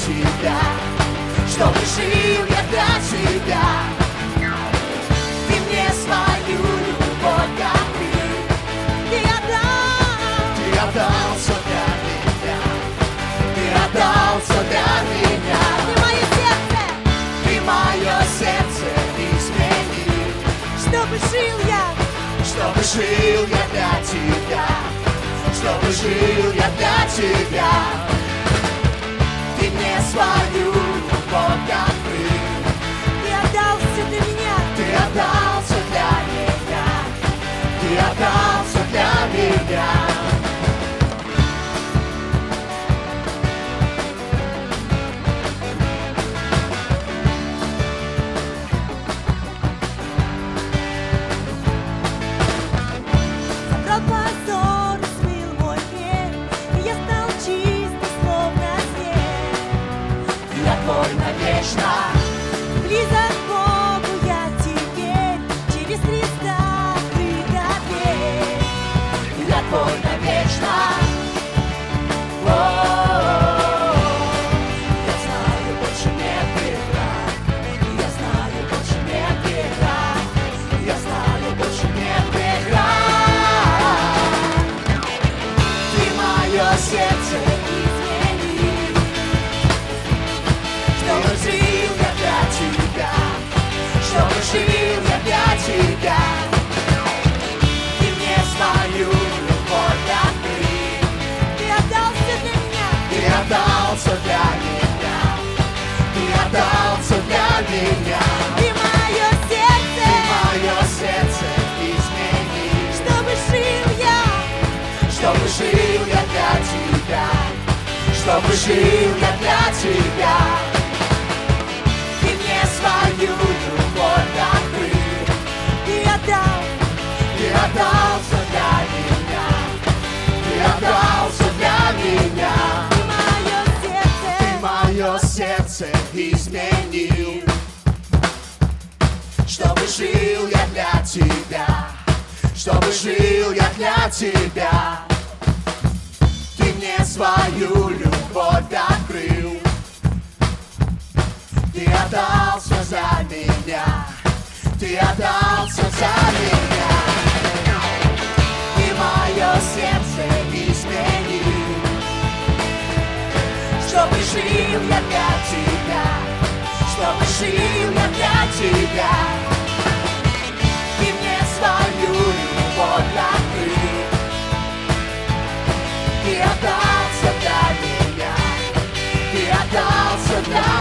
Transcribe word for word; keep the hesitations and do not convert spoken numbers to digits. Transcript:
тебя, чтобы жил я для тебя. Ты мне свою любовь открыл, ты отдал, ты отдался для меня, ты отдался для меня. Ты мое сердце, ты мое сердце изменил, чтобы жил я, чтобы жил я для тебя, чтобы жил я для тебя. Ты мне свою любовь открыл, ты отдался для меня, ты отдался для меня, ты отдался для меня. забрал позор и смыл мой грех, и я стал чистый, словно снег. Я твой навечно, Близок к Богу я теперь, через Христа открыта дверь. я твой навечно. О, я знаю, больше нет греха, я знаю, больше нет греха, я знаю, больше нет греха. Ты мое сердце измени, чтобы жил я для тебя, чтобы жил я для тебя. Ты мне свою любовь открыл, Ты отдался для меня, ты отдался для меня, ты отдался для меня. ты мое сердце, Мое сердце измени, чтобы жил я, чтобы жил я для тебя, чтобы жил я для тебя. Ты мне свою любовь открыл, ты отдал, ты отдался для меня, ты отдался для меня. ты мое сердце, Мое сердце изменил, чтобы жил я для тебя, чтобы жил я для тебя. Ты мне свою любовь открыл, ты отдался за меня, ты отдался за меня. Ты мое сердце изменил, чтобы жил я для тебя, чтобы жил я для тебя. Ты мне свою любовь открыл, ты отдался для меня, ты отдался для